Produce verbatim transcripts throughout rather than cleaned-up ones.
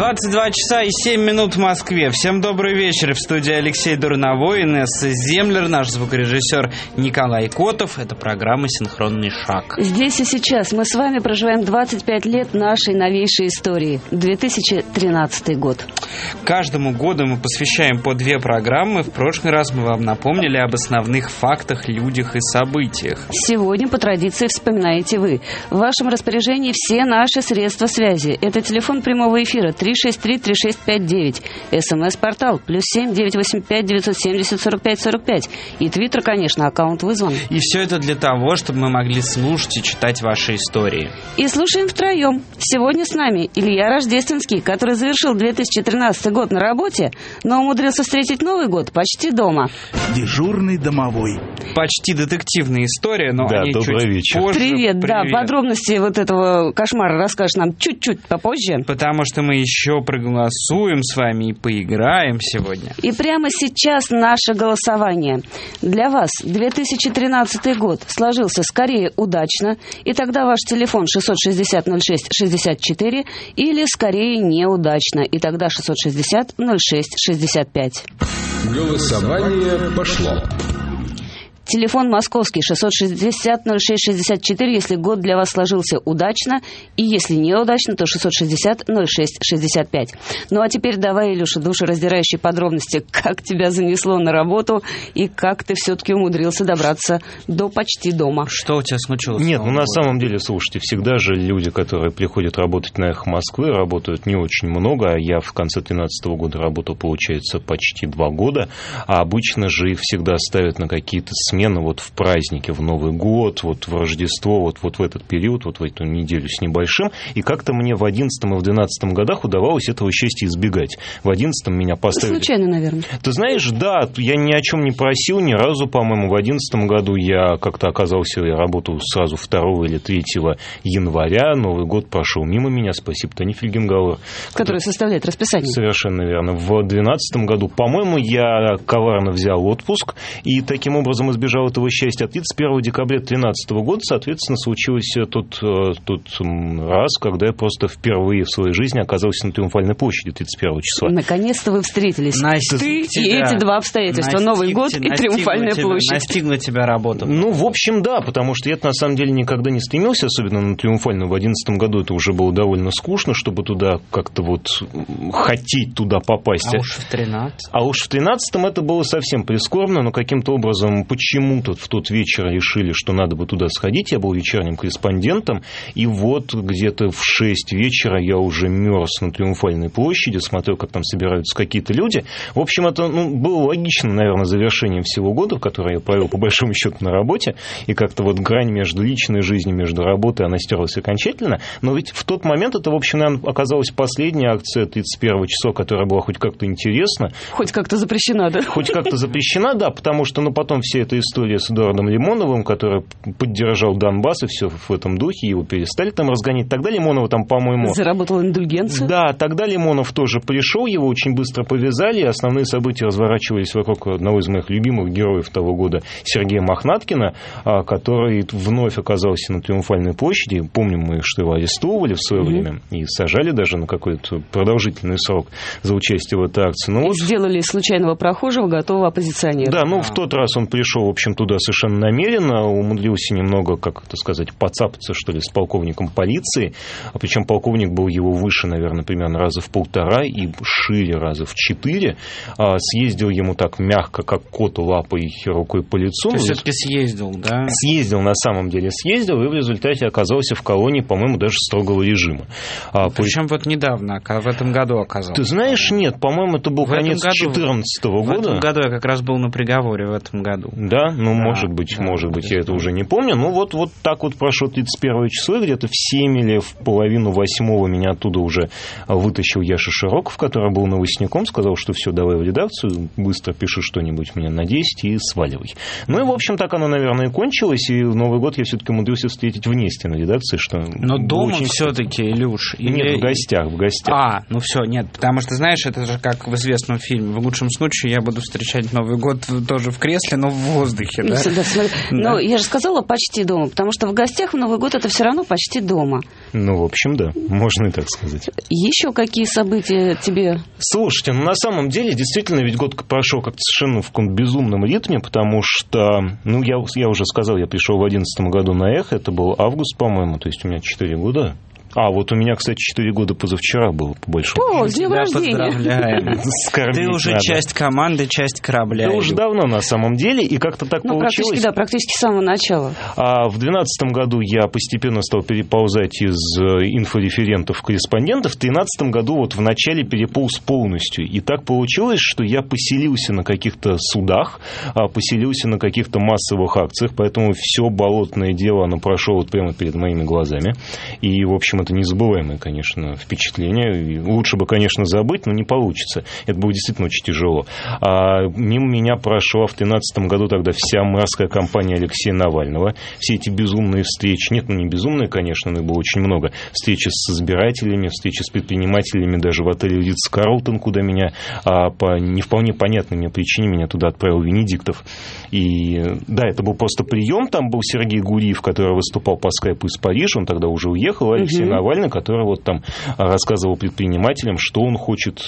двадцать два часа и семь минут в Москве. Всем добрый вечер. В студии Алексей Дурновой, Инесса Землер, наш звукорежиссер Николай Котов. Это программа «Синхронный шаг». Здесь и сейчас мы с вами проживаем двадцать пять лет нашей новейшей истории. две тысячи тринадцатый год. Каждому году мы посвящаем по две программы. В прошлый раз мы вам напомнили об основных фактах, людях и событиях. Сегодня, по традиции, вспоминаете вы. В вашем распоряжении все наши средства связи. Это телефон прямого эфира три шесть три три шесть пять девять, СМС-портал плюс семь девятьсот восемьдесят пять девятьсот семьдесят сорок пять сорок пять и твиттер, конечно, аккаунт вызван. И все это для того, чтобы мы могли слушать и читать ваши истории. И слушаем втроем. Сегодня с нами Илья Рождественский, который завершил две тысячи тринадцатый год на работе, но умудрился встретить Новый год почти дома. Дежурный домовой. Почти детективная история, но да, они чуть вечер. позже. Привет, Привет, да, подробности вот этого кошмара расскажешь нам чуть-чуть попозже. Потому что мы еще проголосуем с вами и поиграем сегодня. И прямо сейчас наше голосование. Для вас две тысячи тринадцатый год сложился скорее удачно, и тогда ваш телефон шестьсот шестьдесят ноль шесть шестьдесят четыре, или скорее неудачно, и тогда шестьсот шестьдесят ноль шесть шестьдесят пять. Голосование пошло. Телефон московский шестьсот шестьдесят ноль шесть шестьдесят четыре, если год для вас сложился удачно, и если неудачно, то шестьсот шестьдесят ноль шесть шестьдесят пять. Ну а теперь давай, Илюша, душераздирающие подробности, как тебя занесло на работу и как ты все-таки умудрился добраться до почти дома. Что у тебя случилось? Нет, ну на самом деле, слушайте, всегда же люди, которые приходят работать на «Эхо Москвы», работают не очень много, а я в конце две тысячи тринадцатого года работал, получается, почти два года, а обычно же их всегда ставят на какие-то смены вот в праздники, в Новый год, вот в Рождество, вот, вот в этот период, вот в эту неделю с небольшим. И как-то мне в одиннадцатом и в двенадцатом годах удавалось этого счастья избегать. В одиннадцатом меня поставили... Случайно, наверное. Ты знаешь, да, я ни о чем не просил ни разу, по-моему. В одиннадцатом году я как-то оказался, я работал сразу второго или третьего января. Новый год прошел мимо меня. Спасибо Тане Фельгенгауэр. Который составляет расписание. Совершенно верно. В двенадцатом году, по-моему, я коварно взял отпуск и таким образом избежал этого счастья. А тридцать первого декабря две тысячи тринадцатого года, соответственно, случился тот, тот раз, когда я просто впервые в своей жизни оказался на Триумфальной площади тридцать первого числа. Наконец-то вы встретились. Настиг Ты тебя. И эти два обстоятельства. Настиг, Новый год и Триумфальная тебя, площадь. Настигла тебя работа. Ну, в общем, да, потому что я на самом деле никогда не стремился, особенно на Триумфальную. В одиннадцатом году это уже было довольно скучно, чтобы туда как-то вот хотеть туда попасть. А уж в тринадцатом. А уж в тринадцатом это было совсем прискорбно, но каким-то образом почему-то в тот вечер решили, что надо бы туда сходить. Я был вечерним корреспондентом, и вот где-то в шесть вечера я уже мерз на Триумфальной площади, смотрел, как там собираются какие-то люди. В общем, это ну, было логично, наверное, завершением всего года, который я провел по большому счету на работе, и как-то вот грань между личной жизнью, между работой, она стерлась окончательно. Но ведь в тот момент это, в общем, наверное, оказалась последняя акция тридцать первого числа, которая была хоть как-то интересна. Хоть как-то запрещена, да? Хоть как-то запрещена, да, потому что, ну, потом вся эта история с Эдуардом Лимоновым, который поддержал Донбасс, и все в этом духе, его перестали там разгонять. Тогда Лимонова там, по-моему... Заработал индульгенцию? Да, тогда Лимонов тоже пришел, его очень быстро повязали, и основные события разворачивались вокруг одного из моих любимых героев того года, Сергея Мохнаткина, который вновь оказался на Триумфальной площади. Помним мы, что его арестовывали в свое mm-hmm. время и сажали даже на какой-то продолжительный срок за участие в этой акции. Ну, вот... Сделали из случайного прохожего готового оппозиционера. Да, ну, в тот раз он пришел, в общем, туда совершенно намеренно, умудрился немного, как это сказать, поцапаться, что ли, с полковником полиции, а причем полковник был его выше, наверное, примерно раза в полтора и шире раза в четыре, а, съездил ему так мягко, как кот лапой рукой по лицу. Ты все-таки съездил, да? Съездил, на самом деле съездил, и в результате оказался в колонии, по-моему, даже строгого режима. А, Причем по... вот недавно, в этом году оказался. Ты знаешь, нет, по-моему, это был в конец две тысячи четырнадцатого года. В этом году я как раз был на приговоре в этом году. Да, ну, да, может быть, да, может быть, я это уже не помню. Ну, вот, вот так вот прошло тридцать первое число, где-то в семь или в половину восьмого меня оттуда уже вытащил Яша Широков, который был новостником, сказал, что все, давай в редакцию, быстро пиши что-нибудь мне на десять и сваливай. Ну, и, в общем, так оно, наверное, и кончилось, и в Новый год я все-таки умудрился встретить вне стены редакции, что... Но дома очень... все-таки, Илюш... Или... Нет, в гостях, в гостях. А, ну все, нет, потому что, знаешь, это же как в известном фильме. В лучшем случае я буду встречать Новый год тоже в кресле, но в, воздухе, да? Всегда смотрю. Да. Но я же сказала почти дома, потому что в гостях в Новый год это все равно почти дома. Ну, в общем, да, можно и так сказать. Еще какие события тебе... Слушайте, ну на самом деле, действительно, ведь год прошел как-то совершенно в каком-то безумном ритме, потому что, ну, я, я уже сказал, я пришел в одиннадцатом году на «Эхо», это был август, по-моему, то есть у меня четыре года. А, вот у меня, кстати, четыре года позавчера было, по большому. О, с днем рождения! Поздравляем. Ты уже надо. Часть команды, часть корабля. Это уже давно, на самом деле, и как-то так ну, получилось. Практически, да, практически с самого начала. А в двенадцатом году я постепенно стал переползать из инфореферентов в корреспондентов. В тринадцатом году вот в начале переполз полностью. И так получилось, что я поселился на каких-то судах, поселился на каких-то массовых акциях, поэтому все болотное дело, оно прошло вот прямо перед моими глазами. И, в общем, это незабываемое, конечно, впечатление. Лучше бы, конечно, забыть, но не получится. Это было действительно очень тяжело. А мимо меня прошла в тринадцатом году тогда вся мэрская кампания Алексея Навального. Все эти безумные встречи. Нет, ну не безумные, конечно, но их было очень много. Встречи с избирателями, встречи с предпринимателями, даже в отеле Ритц-Карлтон, куда меня а, по не вполне понятной мне причине меня туда отправил Венедиктов. И да, это был просто прием. Там был Сергей Гуриев, который выступал по скайпу из Парижа. Он тогда уже уехал. Алексей угу. Навальный, который вот там рассказывал предпринимателям, что он хочет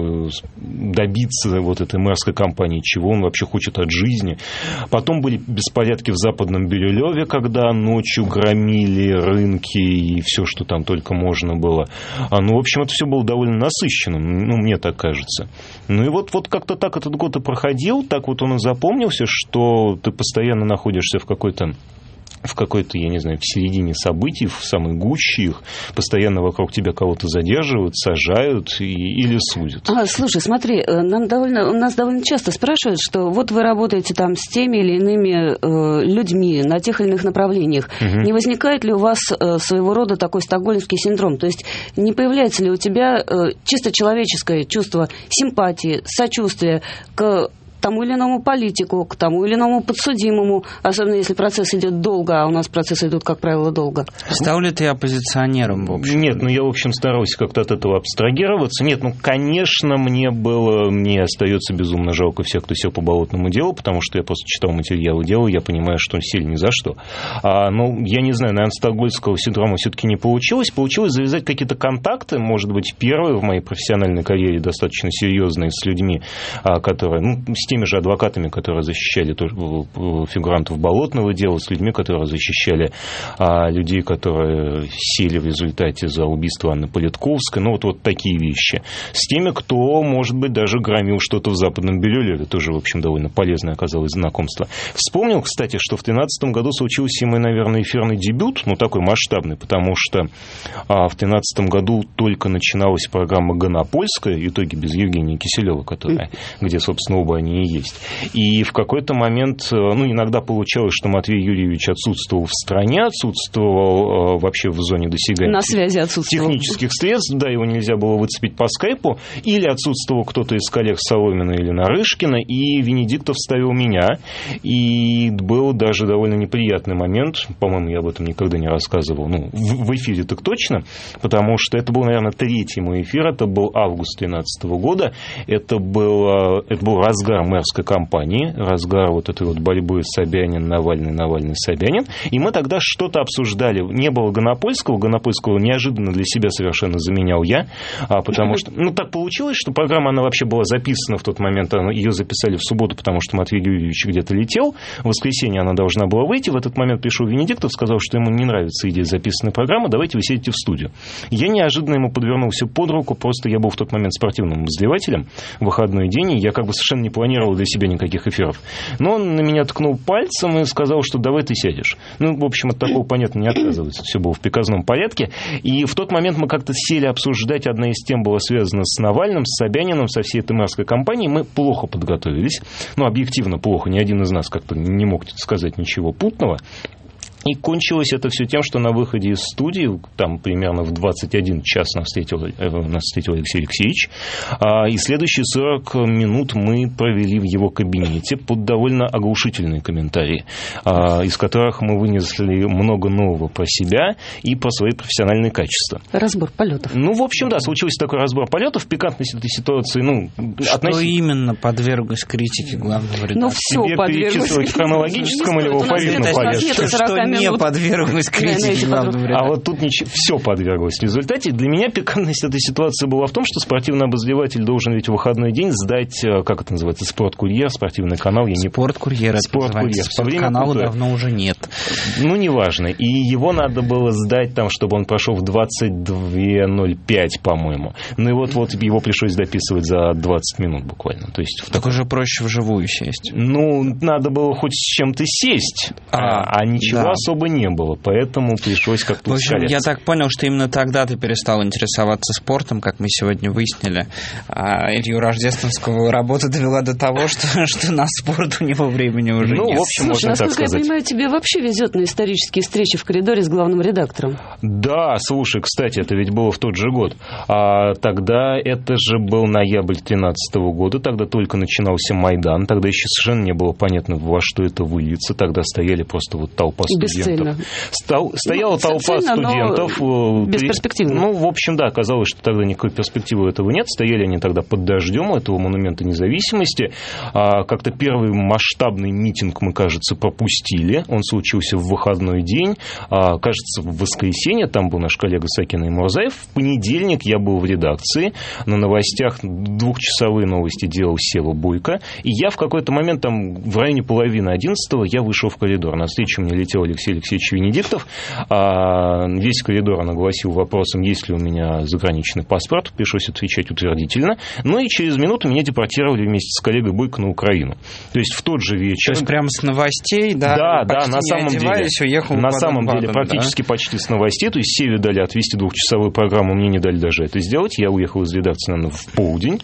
добиться вот этой мэрской кампании, чего он вообще хочет от жизни. Потом были беспорядки в Западном Бирюлеве, когда ночью громили рынки и все, что там только можно было. Ну, в общем, это все было довольно насыщенным, ну, мне так кажется. Ну и вот, вот как-то так этот год и проходил, так вот он и запомнился, что ты постоянно находишься в какой-то в какой-то, я не знаю, в середине событий, в самой гуще их, постоянно вокруг тебя кого-то задерживают, сажают и, или судят. А, слушай, смотри, нам довольно, нас довольно часто спрашивают, что вот вы работаете там с теми или иными э, людьми на тех или иных направлениях. Угу. Не возникает ли у вас э, своего рода такой стокгольмский синдром? То есть не появляется ли у тебя э, чисто человеческое чувство симпатии, сочувствия к тому или иному политику, к тому или иному подсудимому, особенно если процесс идет долго, а у нас процессы идут, как правило, долго. Стал ли ты оппозиционером, в общем? Нет, ну я, в общем, старался как-то от этого абстрагироваться. Нет, ну, конечно, мне было, мне остается безумно жалко всех, кто сел по болотному делу, потому что я просто читал материалы дела, я понимаю, что сели ни за что. А, ну, я не знаю, наверное, стокгольмского синдрома все-таки не получилось. Получилось завязать какие-то контакты, может быть, первые в моей профессиональной карьере достаточно серьезные с людьми, которые, ну, с теми же адвокатами, которые защищали фигурантов болотного дела, с людьми, которые защищали а, людей, которые сели в результате за убийство Анны Политковской, ну, вот, вот такие вещи. С теми, кто, может быть, даже громил что-то в Западном Бирюлеве, тоже, в общем, довольно полезное оказалось знакомство. Вспомнил, кстати, что в две тысячи тринадцатом году случился мой, наверное, эфирный дебют, ну, такой масштабный, потому что а, в две тысячи тринадцатом году только начиналась программа «Гонопольская», итоги без Евгения Киселева, которая, где, собственно, оба они и есть. И в какой-то момент, ну, иногда получалось, что Матвей Юрьевич отсутствовал в стране, отсутствовал вообще в зоне досягаемости. На связи отсутствовал. Технических средств, да, его нельзя было выцепить по скайпу, или отсутствовал кто-то из коллег Соломина или Нарышкина, и Венедиктов вставил меня, и был даже довольно неприятный момент, по-моему, я об этом никогда не рассказывал, ну, в, в эфире так точно, потому что это был, наверное, третий мой эфир, это был август две тысячи тринадцатого года, это был, это был разгар мэрской кампании, разгар вот этой вот борьбы Собянин, Навальный, Навальный, Собянин, и мы тогда что-то обсуждали. Не было Гонопольского, Гонопольского неожиданно для себя совершенно заменял я, а, потому что, ну, так получилось, что программа, она вообще была записана в тот момент, ее записали в субботу, потому что Матвей Юрьевич где-то летел, в воскресенье она должна была выйти, в этот момент пришел Венедиктов, сказал, что ему не нравится идея записанной программы, давайте вы сядете в студию. Я неожиданно ему подвернулся под руку, просто я был в тот момент спортивным обозревателем в выходной день, и я как бы совершенно не планировал для себя никаких эфиров. Но он на меня ткнул пальцем и сказал, что давай ты сядешь. Ну, в общем, от такого, понятно, не отказывается. Все было в приказном порядке. И в тот момент мы как-то сели обсуждать. Одна из тем была связана с Навальным, с Собяниным, со всей этой мэрской кампанией. Мы плохо подготовились. Ну, объективно плохо. Ни один из нас как-то не мог сказать ничего путного. И кончилось это все тем, что на выходе из студии, там примерно в двадцать один час нас встретил, нас встретил Алексей Алексеевич, и следующие сорок минут мы провели в его кабинете под довольно оглушительные комментарии, из которых мы вынесли много нового про себя и про свои профессиональные качества. Разбор полетов. Ну, в общем, да, случился такой разбор полетов. Пикантность этой ситуации, ну... Что относ... именно подверглось критике главного редактора? Ну, все Тебе перечислить в хронологическом или в алфавитном порядке? Что не подверглось критике главного редактора? А вот тут ничего, все подверглось. В результате для меня пикантность этой ситуации была в том, что спортивный обозреватель должен ведь в выходной день сдать, как это называется, «Спорткурьер», спортивный канал. Я не... «Спорткурьер», «Спорткурьер». Спортканала давно уже нет. Ну, неважно. И его надо было сдать там, чтобы он прошел в двадцать два ноль пять, по-моему. Ну и вот, вот его пришлось дописывать за двадцать минут буквально. То есть, так уже проще вживую сесть. Ну, надо было хоть с чем-то сесть, а, а ничего да. особо не было. Поэтому пришлось как-то ускоряться. Я так понял, что именно тогда ты перестал интересоваться спортом, как мы сегодня выяснили. А Илью Рождественского работа довела до того, что, что на спорт у него времени уже ну, нет. В общем, Слушай, можно так сказать. Я понимаю, тебе вообще везет на исторические встречи в коридоре с главным редактором. Да, слушай, кстати, это ведь было в тот же год. А тогда это же был ноябрь две тысячи тринадцатого года, тогда только начинался Майдан, тогда еще совершенно не было понятно, во что это выльется. Тогда стояли просто вот толпа студентов. Стал, стояла ну, толпа студентов. Бесперспективно. Ну, в общем, да, оказалось, что тогда никакой перспективы этого нет. Стояли они тогда под дождем у этого монумента независимости. А, как-то первый масштабный митинг мы, кажется, пропустили. Он случился в выходной день. А, кажется, в воскресенье. Там был наш коллега Сакин Мурзаев. В понедельник я был в редакции. На новостях двухчасовые новости делал Сева Бойко. И я в какой-то момент, там, в районе половины одиннадцатого, я вышел в коридор. Навстречу мне летел Алексей Алексеевич Венедиктов. А, весь коридор он огласил вопросом, есть ли у меня заграничный паспорт. Пришлось отвечать утвердительно. Ну и через минуту меня депортировали вместе с коллегой Бойко на Украину. То есть в тот же вечер... То есть прямо с новостей, да? Да, да, на самом деле. Уехал на самом деле, вагон, практически да? почти с новостей. То есть Севе дали отвести двухчасовую программу, мне не дали даже это сделать. Я уехал из редакции, наверное, в полдень.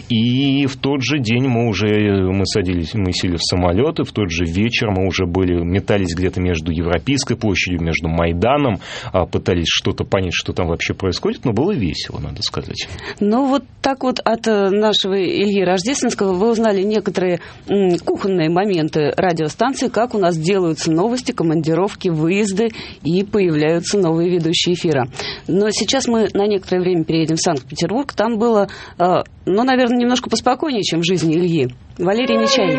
И в тот же день мы уже мы садились, мы сели в самолет, и в тот же вечер мы уже были, метались где-то между Европейской площадью, между Майданом, пытались что-то понять, что там вообще происходит, но было весело, надо сказать. Ну, вот так вот от нашего Ильи Рождественского вы узнали некоторые м, кухонные моменты радиостанции, как у нас делаются новости, командировки, выезды и появляются новые ведущие эфира. Но сейчас мы на некоторое время переедем в Санкт-Петербург. Там было, э, ну, наверное, немножко поспокойнее, чем в жизни Ильи. Валерий Нечаев.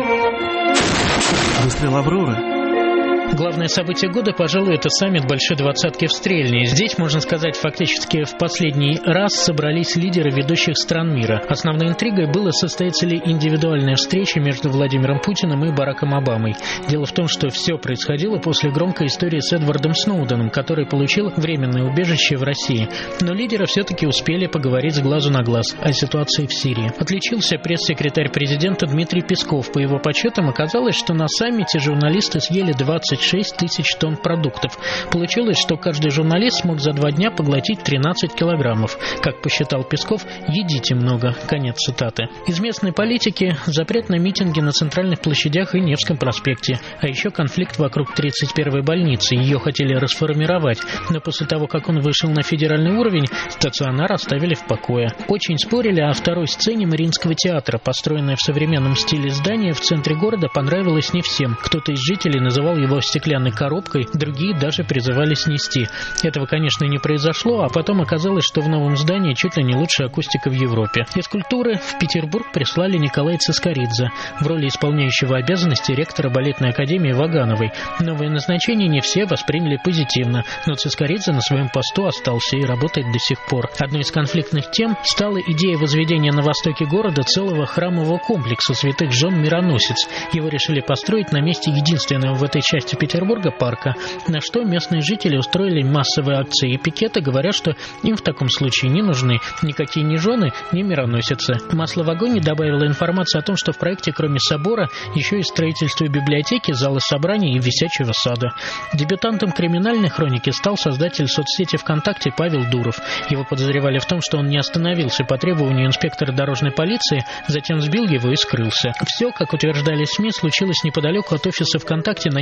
Выстрел Авроры. Главное событие года, пожалуй, это саммит Большой Двадцатки в Стрельне. Здесь, можно сказать, фактически в последний раз собрались лидеры ведущих стран мира. Основной интригой было, состоится ли индивидуальная встреча между Владимиром Путиным и Бараком Обамой. Дело в том, что все происходило после громкой истории с Эдвардом Сноуденом, который получил временное убежище в России. Но лидеры все-таки успели поговорить с глазу на глаз о ситуации в Сирии. Отличился пресс-секретарь президента Дмитрий Песков. По его подсчетам, оказалось, что на саммите журналисты съели двадцать шесть тысяч тонн продуктов. Получилось, что каждый журналист смог за два дня поглотить тринадцать килограммов. Как посчитал Песков, едите много. Конец цитаты. Из местной политики запрет на митинги на центральных площадях и Невском проспекте. А еще конфликт вокруг тридцать первой больницы. Ее хотели расформировать. Но после того, как он вышел на федеральный уровень, стационар оставили в покое. Очень спорили о второй сцене Мариинского театра. Построенное в современном стиле здание в центре города понравилось не всем. Кто-то из жителей называл его стеклянной коробкой, другие даже призывали снести. Этого, конечно, не произошло, а потом оказалось, что в новом здании чуть ли не лучшая акустика в Европе. Из культуры в Петербург прислали Николая Цискоридзе в роли исполняющего обязанности ректора балетной академии Вагановой. Новое назначение не все восприняли позитивно, но Цискоридзе на своем посту остался и работает до сих пор. Одной из конфликтных тем стала идея возведения на востоке города целого храмового комплекса святых жен Мироносец. Его решили построить на месте единственного в этой части Петербурга парка, на что местные жители устроили массовые акции и пикеты, говоря, что им в таком случае не нужны никакие ни жены, ни мироносицы. Масло в огонь добавила информация о том, что в проекте кроме собора еще и строительство библиотеки, зала собраний и висячего сада. Дебютантом криминальной хроники стал создатель соцсети ВКонтакте Павел Дуров. Его подозревали в том, что он не остановился по требованию инспектора дорожной полиции, затем сбил его и скрылся. Все, как утверждали СМИ, случилось неподалеку от офиса ВКонтакте на Невском проспекте.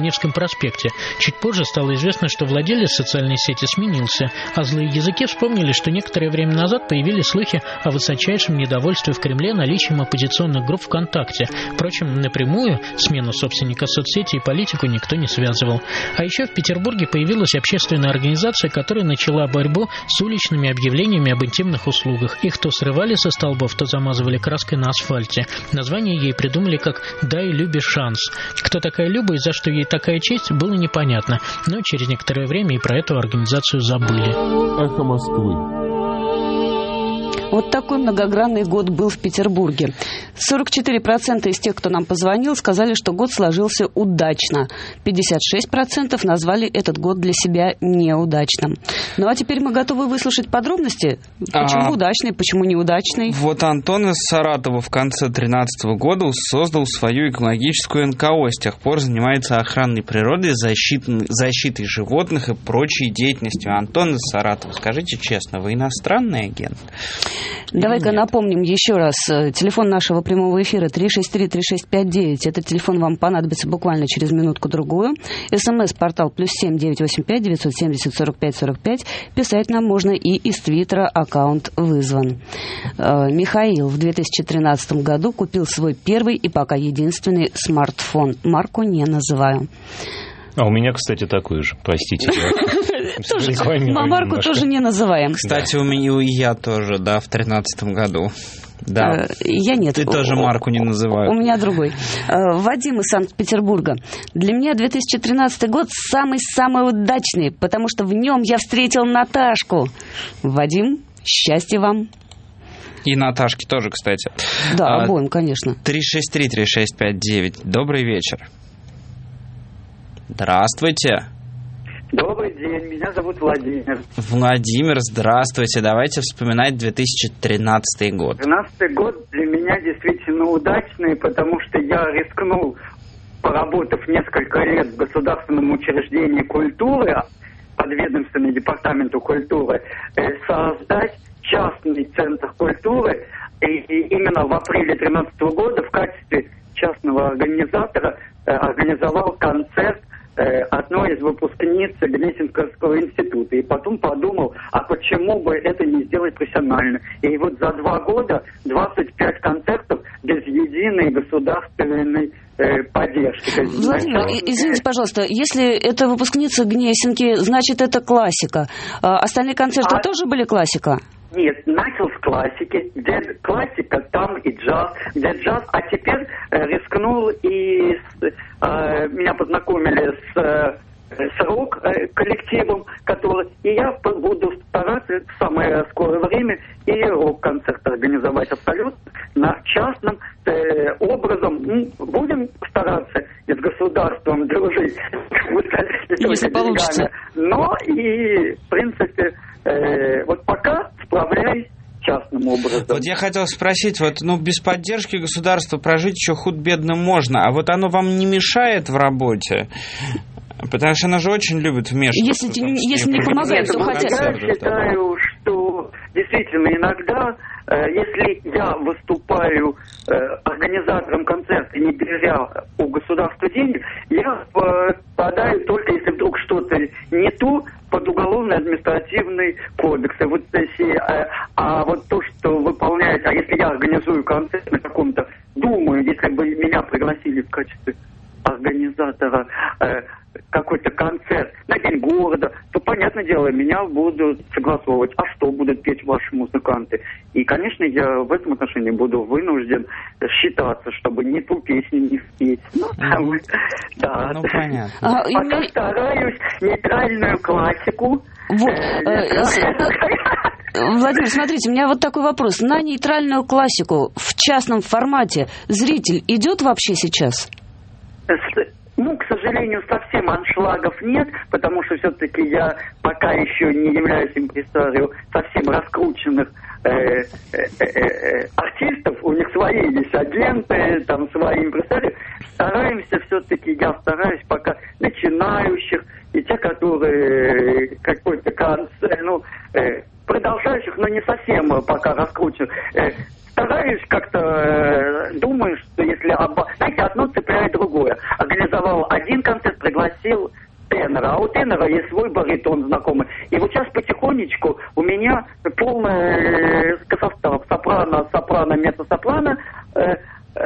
проспекте. Чуть позже стало известно, что владелец социальной сети сменился, а злые языки вспомнили, что некоторое время назад появились слухи о высочайшем недовольстве в Кремле наличием оппозиционных групп ВКонтакте. Впрочем, напрямую смену собственника соцсети и политику никто не связывал. А еще в Петербурге появилась общественная организация, которая начала борьбу с уличными объявлениями об интимных услугах. Их то срывали со столбов, то замазывали краской на асфальте. Название ей придумали как «Дай Любе шанс». Кто такая Люба и за что ей такая честь, было непонятно. Но через некоторое время и про эту организацию забыли. Эхо Москвы. Вот такой многогранный год был в Петербурге. сорок четыре процента из тех, кто нам позвонил, сказали, что год сложился удачно. пятьдесят шесть процентов назвали этот год для себя неудачным. Ну а теперь мы готовы выслушать подробности. Почему а... удачный, почему неудачный? Вот Антон из Саратова в конце две тысячи тринадцатого года создал свою экологическую эн ка о. С тех пор занимается охраной природы, защитой, защитой животных и прочей деятельностью. Антон из Саратова, скажите честно, вы иностранный агент? Давай-ка напомним еще раз. Телефон нашего прямого эфира три шесть три три шесть пять девять. Этот телефон вам понадобится буквально через минутку-другую. СМС-портал плюс семь девятьсот восемьдесят пять девятьсот семьдесят сорок пять сорок пять. Писать нам можно и из Твиттера. Аккаунт вызван. Михаил в две тысячи тринадцатом году купил свой первый и пока единственный смартфон. Марку не называю. А у меня, кстати, такой же, простите. Марку тоже не называем. Кстати, у меня и я тоже, да, в тринадцатом году. Да. Я нет. Ты тоже марку не называю. У меня другой. Вадим из Санкт-Петербурга. Для меня две тысячи тринадцатый год самый-самый удачный, потому что в нем я встретил Наташку. Вадим, счастья вам. И Наташке тоже, кстати. Да, а, обоим, конечно. три шесть три три шесть пять девять. Добрый вечер. Здравствуйте. Добрый день, меня зовут Владимир. Владимир, здравствуйте. Давайте вспоминать две тысячи тринадцатый год. две тысячи тринадцатый год для меня действительно удачный, потому что я рискнул, поработав несколько лет в государственном учреждении культуры, подведомственный департаменту культуры, создать частный центр культуры. И именно в апреле две тысячи тринадцатого года в качестве частного организатора организовал концерт одной из выпускниц Гнесинского института. И потом подумал, а почему бы это не сделать профессионально? И вот за два года двадцать пять концертов без единой государственной э, поддержки. Владимир, извините, пожалуйста, если это выпускница Гнесинки, значит, это классика. А остальные концерты а... тоже были классика? Нет, начал с классики, где классика, там и джаз, где джаз, а теперь э, рискнул и с, э, меня познакомили с, э, с рок-коллективом, который, и я буду стараться в самое скорое время и рок-концерт организовать абсолютно на частном э, образом. Ну, будем стараться и с государством дружить, если получится. Но и, в принципе, э, вот пока справляюсь частным образом. Вот я хотел спросить, вот, ну, без поддержки государства прожить еще худ-бедно можно, а вот оно вам не мешает в работе? Потому что она же очень любит вмешиваться. Если, если не помогает, то хотя... Я считаю, что действительно иногда, э, если я выступаю э, организатором концерта, не беря у государства денег, я попадаю только если вдруг что-то не то под уголовно-административный кодекс. Вот если, э, а вот то, что выполняет, а если я организую концерт на каком-то, думаю, если бы меня пригласили в качестве организатора э, какой-то концерт на День города, то, понятное дело, меня будут согласовывать, а что будут петь ваши музыканты. И, конечно, я в этом отношении буду вынужден считаться, чтобы ни ту песню не спеть. Ну, там, да. Ну, понятно. А, Пока и... стараюсь нейтральную классику. Вот. Владимир, смотрите, у меня вот такой вопрос. На нейтральную классику в частном формате зритель идет вообще сейчас? Ну, к сожалению, совсем аншлагов нет, потому что все-таки я пока еще не являюсь импресарио совсем раскрученных э, э, э, артистов. У них свои есть агенты, там свои импресарио. Стараемся все-таки, я стараюсь пока начинающих и те, которые какой-то концерт, ну, э, продолжающих, но не совсем пока раскрученных. Э, Стараюсь как-то, э, думаю, что если, оба... знаете, одно цепляет другое. Организовал один концерт, пригласил тенора, а у тенора есть свой баритон знакомый. И вот сейчас потихонечку у меня полный состав: сопрано, сопрано, меццо-сопрано. Э, э,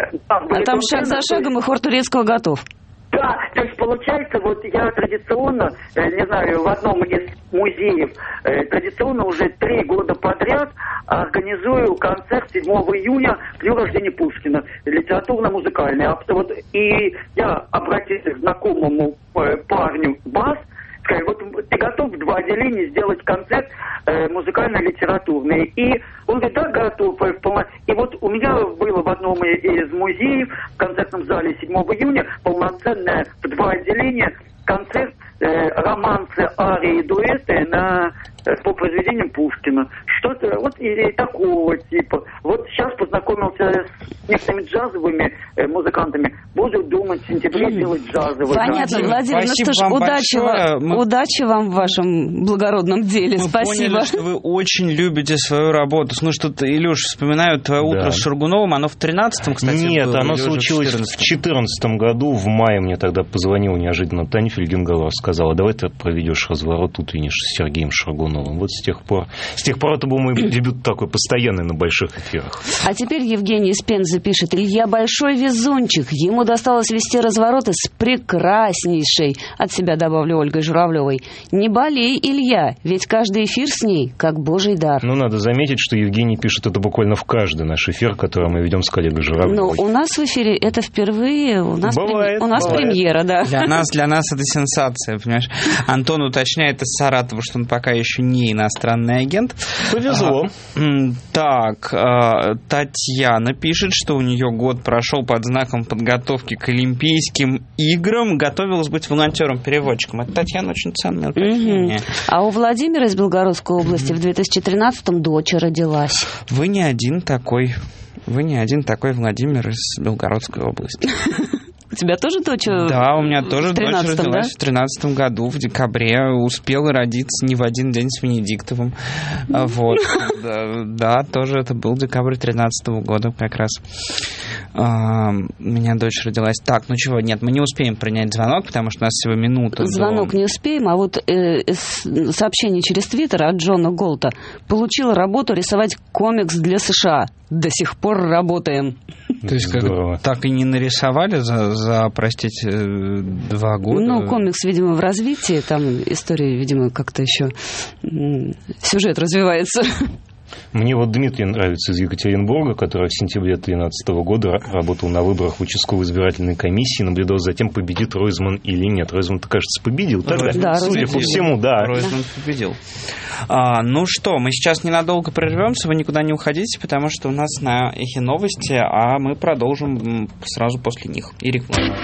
а там шаг за шагом и хор турецкого готов. Да, то есть получается, вот я традиционно, э, не знаю, в одном из музеев, э, традиционно уже три года подряд организую концерт седьмого июня к дню рождения Пушкина, литературно-музыкальный. А вот, и я обратился к знакомому э, парню бас, сказал: вот ты готов в два отделения сделать концерт э, музыкально-литературный? И он говорит: да, готов. И вот у меня было в одном из музеев в концертном зале седьмого июня полноценное в два отделения концерт э, романсы, арии, дуэты на, э, по произведениям Пушкина. Что-то вот и такого типа. Вот сейчас познакомился с некоторыми джазовыми э, музыкантами. Буду думать, в сентябре делать джазовые. Понятно, да. Владимир, ну что ж, удачи вам, Мы... удачи вам в вашем благородном деле. Мы Спасибо. Поняли, что вы очень любите свою работу. Ну что-то, Илюш, вспоминаю твое да. утро с Шаргуновым. Оно в тринадцатом, кстати, Нет, было, оно случилось в четырнадцатом году. В мае мне тогда позвонила неожиданно Таня Фельгенгалова, сказала: давай ты проведешь разворот утренний с Сергеем Шаргуновым. Вот с тех пор. С тех пор это был мой дебют такой постоянный на больших эфирах. А теперь Евгений из Пензы пишет: Илья большой везунчик. Ему досталось вести развороты с прекраснейшей, от себя добавлю, Ольгой Журавлевой. Не болей, Илья, ведь каждый эфир с ней как божий дар. Ну, надо заметить, что Евгений пишет это буквально в каждый наш эфир, который мы ведем с коллегой Журавлевой. Но у нас в эфире это впервые. У нас, бывает, прем... у нас бывает. премьера, да. Для нас, для нас это сенсация, понимаешь? Антон уточняет из Саратова, что он пока еще не иностранный агент. Повезло. А, так, а, Татьяна пишет, что у нее год прошел под знаком подготовки к Олимпийским играм. Готовилась быть волонтером-переводчиком. Это, Татьяна, очень ценное уточнение. Угу. А у Владимира из Белгородской области в две тысячи тринадцатом дочь родилась. Вы не один такой. Вы не один такой, Владимир, из Белгородской области. У тебя тоже дочь? Да, у меня тоже дочь родилась да? в тринадцатом году, в декабре. Успела родиться не в один день с Венедиктовым. Вот. Да, тоже это был декабрь тринадцатого года как раз. У меня дочь родилась. Так, ну чего, нет, мы не успеем принять звонок, потому что у нас всего минута. Звонок до... не успеем, а вот э, сообщение через Твиттер от Джона Голта. Получила работу рисовать комикс для США. До сих пор работаем. То есть как, так и не нарисовали за, за, простите, два года? Ну, комикс, видимо, в развитии. Там история, видимо, как-то еще сюжет развивается. Мне вот Дмитрий нравится из Екатеринбурга, который в сентябре две тысячи тринадцатого года работал на выборах в участковой избирательной комиссии, наблюдал за тем, победит Ройзман или нет. Ройзман-то, кажется, победил тогда. Да, судя Ройзман по всему, да. Ройзман победил. А, ну что, мы сейчас ненадолго прервемся, вы никуда не уходите, потому что у нас на Эхе новости, а мы продолжим сразу после них. И реклама.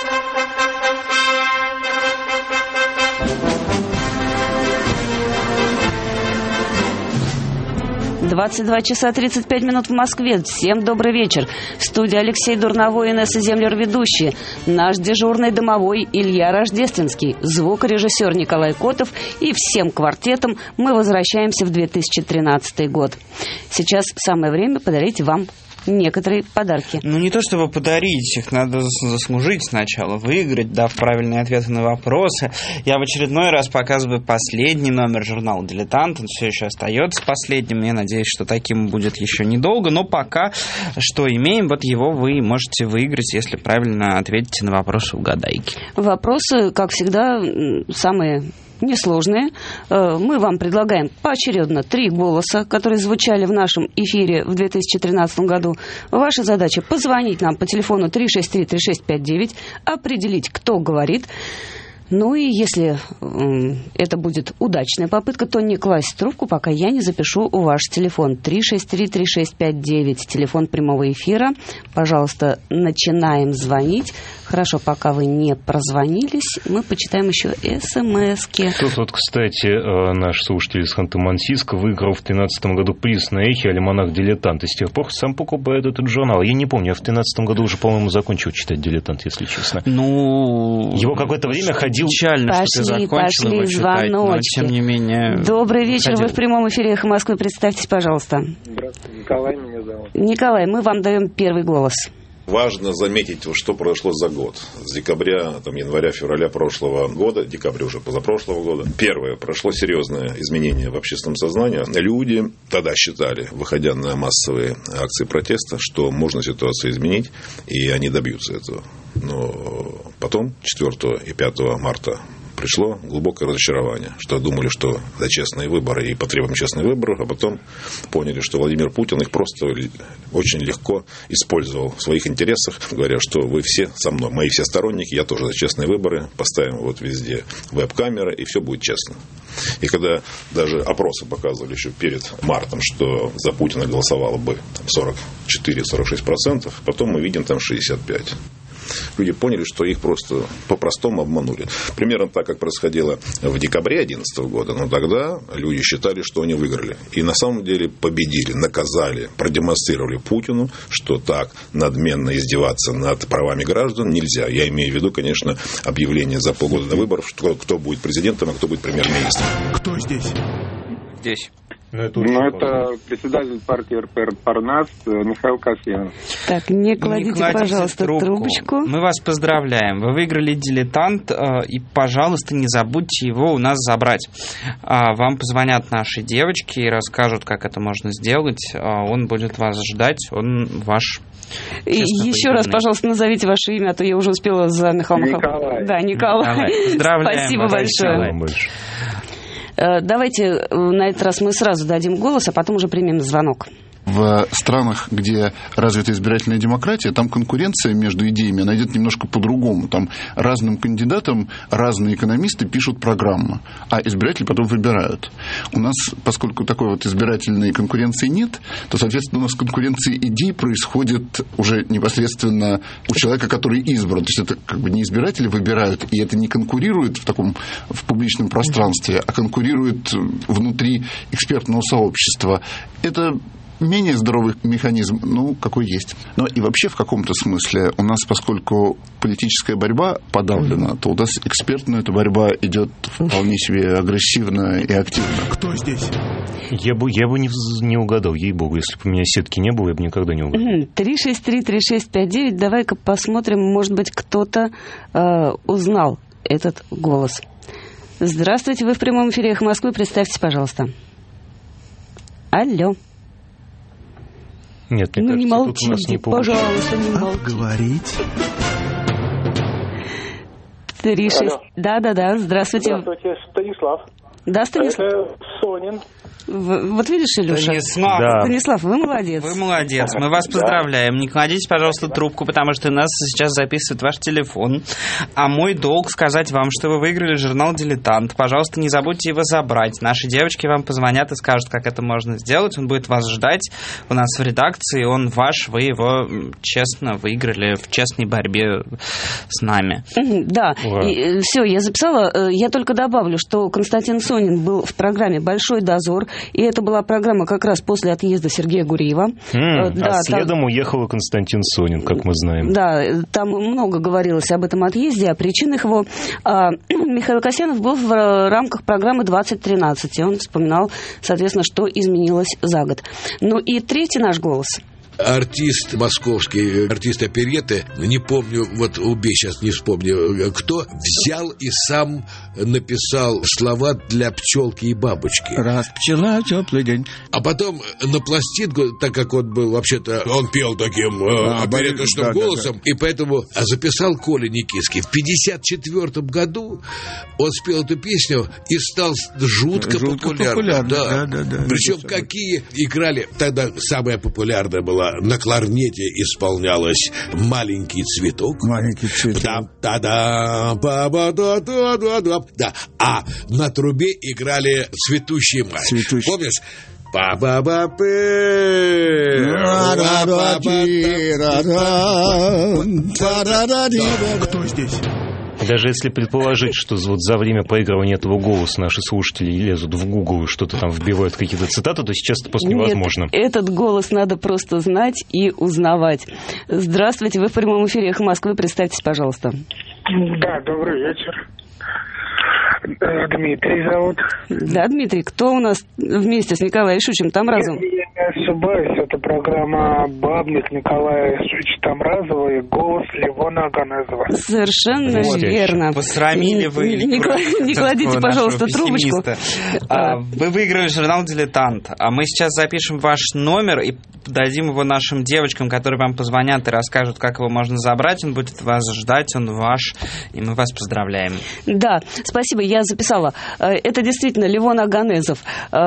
двадцать два часа тридцать пять минут в Москве. Всем добрый вечер. В студии Алексей Дурновой и Инесса Землер ведущие. Наш дежурный домовой Илья Рождественский, звукорежиссер Николай Котов и всем квартетом мы возвращаемся в две тысячи тринадцатый год. Сейчас самое время подарить вам некоторые подарки. Ну, не то чтобы подарить, их надо заслужить сначала, выиграть, дав правильные ответы на вопросы. Я в очередной раз показываю последний номер журнала «Дилетант». Он все еще остается последним. Я надеюсь, что таким будет еще недолго. Но пока что имеем, вот его вы можете выиграть, если правильно ответите на вопросы угадайки. Вопросы, как всегда, самые... несложные. Мы вам предлагаем поочередно три голоса, которые звучали в нашем эфире в две тысячи тринадцатом году. Ваша задача позвонить нам по телефону три шесть три три шесть пять девять, определить, кто говорит. Ну и если э, это будет удачная попытка, то не класть трубку, пока я не запишу ваш телефон. три шесть три три шесть пять девять, телефон прямого эфира. Пожалуйста, начинаем звонить. Хорошо, пока вы не прозвонились, мы почитаем еще смс-ки. Тут вот, кстати, наш слушатель из Ханты-Мансийска выиграл в тринадцатом году приз на Эхе «Альманах Дилетант». И с тех пор сам покупает этот журнал. Я не помню, я в тринадцатом году уже, по-моему, закончил читать «Дилетант», если честно. Ну... Его какое-то время ходил... Печально, пошли, что ты закончила пошли его читать, но звоночки. тем не менее... Добрый вечер, ходил. Вы в прямом эфире «Эхо Москвы». Представьтесь, пожалуйста. Здравствуйте, Николай меня зовут. Николай, мы вам даем первый голос. Важно заметить, что произошло за год. С декабря, там, января, февраля прошлого года, декабря уже позапрошлого года, первое, прошло серьезное изменение в общественном сознании. Люди тогда считали, выходя на массовые акции протеста, что можно ситуацию изменить, и они добьются этого. Но потом, четвёртого и пятого марта, пришло глубокое разочарование, что думали, что за честные выборы и потребуем честных выборов, а потом поняли, что Владимир Путин их просто очень легко использовал в своих интересах, говоря, что вы все со мной, мои все сторонники, я тоже за честные выборы, поставим вот везде веб-камеры, и все будет честно. И когда даже опросы показывали еще перед мартом, что за Путина голосовало бы сорок четыре - сорок шесть процентов, потом мы видим там шестьдесят пять процентов. Люди поняли, что их просто по-простому обманули. Примерно так, как происходило в декабре две тысячи одиннадцатого года. Но тогда люди считали, что они выиграли. И на самом деле победили, наказали, продемонстрировали Путину, что так надменно издеваться над правами граждан нельзя. Я имею в виду, конечно, объявление за полгода до выборов, что кто будет президентом, а кто будет премьер-министром. Кто здесь? Здесь. Ну, это, ну, это председатель партии эр пэ эр Парнас Михаил Касьянов. Так, не кладите, не кладите пожалуйста, трубку. трубочку. Мы вас поздравляем. Вы выиграли «Дилетант», и, пожалуйста, не забудьте его у нас забрать. Вам позвонят наши девочки и расскажут, как это можно сделать. Он будет вас ждать, он ваш... И еще раз, пожалуйста, назовите ваше имя, а то я уже успела за Михаилом Николай. Да, Николай. Николай. Поздравляем. Спасибо большое. большое. Давайте на этот раз мы сразу дадим голос, а потом уже примем звонок. В странах, где развита избирательная демократия, там конкуренция между идеями, она идет немножко по-другому. Там разным кандидатам разные экономисты пишут программы, а избиратели потом выбирают. У нас, поскольку такой вот избирательной конкуренции нет, то, соответственно, у нас конкуренция идей происходит уже непосредственно у человека, который избран. То есть это как бы не избиратели выбирают, и это не конкурирует в таком в публичном пространстве, а конкурирует внутри экспертного сообщества. Это менее здоровый механизм, ну, какой есть. Но и вообще в каком-то смысле у нас, поскольку политическая борьба подавлена, то у нас экспертная эта борьба идет вполне себе агрессивно и активно. Кто здесь? Я бы, я бы не, не угадал, ей-богу. Если бы у меня сетки не было, я бы никогда не угадал. три шесть три три шесть пять девять. Давай-ка посмотрим, может быть, кто-то э, узнал этот голос. Здравствуйте, вы в прямом эфире «Эхо Москвы». Представьтесь, пожалуйста. Алло. Нет, мне ну, кажется, не молчите, тут у нас не получится. пожалуйста, не молчите. Говорить. три шесть. Да-да-да, здравствуйте. Здравствуйте, Станислав. Да, Станислав. Это Сонин. В, вот видишь, Илюша? Станислав. Да. Станислав, вы молодец. Вы молодец. Мы вас поздравляем. Не кладите, пожалуйста, трубку, потому что нас сейчас записывает ваш телефон. А мой долг сказать вам, что вы выиграли журнал «Дилетант». Пожалуйста, не забудьте его забрать. Наши девочки вам позвонят и скажут, как это можно сделать. Он будет вас ждать у нас в редакции. Он ваш. Вы его честно выиграли в честной борьбе с нами. Да. И, все, я записала. Я только добавлю, что Константин Сонин был в программе «Большой дозор». И это была программа как раз после отъезда Сергея Гуриева. Mm, да, а следом там, уехал Константин Сонин, как мы знаем. Да, там много говорилось об этом отъезде, о причинах его. А Михаил Касьянов был в рамках программы двадцать тринадцать, и он вспоминал, соответственно, что изменилось за год. Ну и третий наш голос. Артист московский, артист оперетты, не помню, вот убей, сейчас не вспомню, кто, взял и сам написал слова для пчелки и бабочки. Раз пчела, теплый день. А потом на пластинку, так как он был вообще-то, он пел таким э, опереточным да, голосом, да, да. И поэтому записал Коля Никитский. В пятьдесят четвёртом году он спел эту песню и стал жутко, жутко популярным. популярным. Да. Да, да, да, причем какие играли, тогда самая популярная была, на кларнете исполнялась «Маленький цветок». Маленький цветок. Да, да, да, да, да, да, да, да. А на трубе играли «Цветущий май». Цветущий. Помнишь? Па-ба-ба-пы. Кто здесь? Даже если предположить, что вот за время проигрывания этого голоса наши слушатели лезут в Google и что-то там вбивают, какие-то цитаты, то сейчас это просто невозможно. Нет, этот голос надо просто знать и узнавать. Здравствуйте, вы в прямом эфире «Эхо Москвы». Представьтесь, пожалуйста. Да, добрый вечер. Дмитрий зовут. Да, Дмитрий, кто у нас вместе с Николаем Шучем? Там разум? Я, я ошибаюсь, это программа «Бабник» Николая Ильича Тамразова и голос Левона Аганезова. Совершенно вот, верно. Посрамили вы. Не, не, не, не кладите, пожалуйста, трубочку. А, вы выиграли журнал «Дилетант». А мы сейчас запишем ваш номер и дадим его нашим девочкам, которые вам позвонят и расскажут, как его можно забрать. Он будет вас ждать, он ваш, и мы вас поздравляем. Да, спасибо, я записала. Это действительно Левон Аганезов